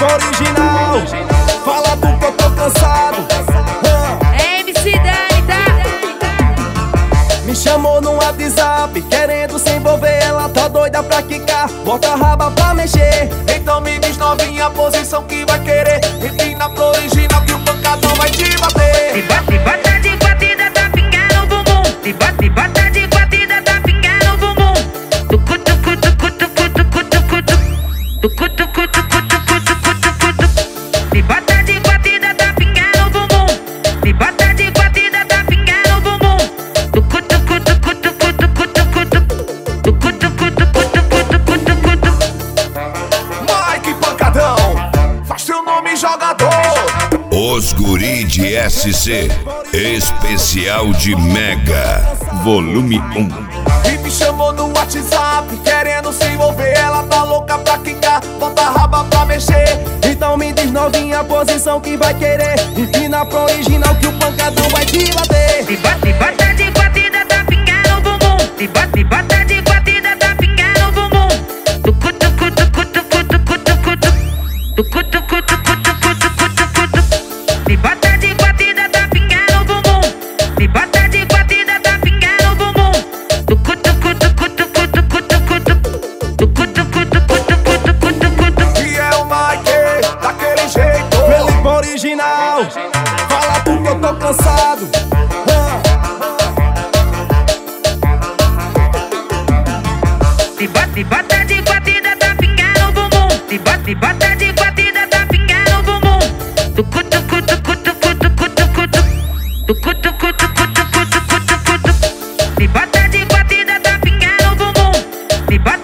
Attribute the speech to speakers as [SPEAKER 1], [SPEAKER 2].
[SPEAKER 1] original, fala do que eu tô cansado.
[SPEAKER 2] É MC Dani, tá?
[SPEAKER 1] Me chamou no WhatsApp, querendo se envolver. Ela tá doida pra quicar, bota a raba pra mexer.
[SPEAKER 3] Então me diz novinha a posição que vai querer. Empina pro original que o pancadão vai te bater.
[SPEAKER 2] Se bota de batida, tá pingando o bumbum. Se bota de batida, tá pingando o bumbum. Tucu, tucu, tucu, tucu, tucu, tucu, tucu, tucu, tucu, tucu, tucu, tucu. Se bota de batida, tá pingando o bumbum. Se bota de batida, tá pingando o bumbum. Tucu, tucu, tucu, tucu, tucu, tucu, tucu, tucu, tucu, tucu, tucu, tucu.
[SPEAKER 3] Mike Pancadão, faz seu nome jogador.
[SPEAKER 4] Os Guri de SC, especial de Mega, volume 1.
[SPEAKER 3] E me chamou no WhatsApp, querendo se envolver. Ela tá louca pra quicar, bota a raba pra mexer.
[SPEAKER 1] Então me diz novinha a posição que vai querer. Empina pro original que o pancadão vai te bater.
[SPEAKER 2] Se bota de batida, tá pingando o bumbum. Se bota de batida, tá pingando o bumbum. Tucu, tucu, tucu, tucu, tucu, tucu, tucu, tucu, tucu, tucu, tucu, tucu, tucu. Se bota de batida, tá pingando o bumbum. Se bota de batida, tá pingando o bumbum. Tucu, tucu, tucu, tucu, tucu, tucu, tucu, tucu, tucu, tucu, tucu, tucu.
[SPEAKER 3] E é o Mike, daquele jeito.
[SPEAKER 1] Felipe original, fala do que eu tô cansado.
[SPEAKER 2] Se bota de batida, tá pingando o bumbum. Se bota de batida, tá pingando o bumbum. Tucu, tucu, tucu, tucu, tucu, tucu, tucu, tucu, tucu, tucu, tucu, tucu, tucu. Se bota de batida, tá pingando o bumbum. Se bota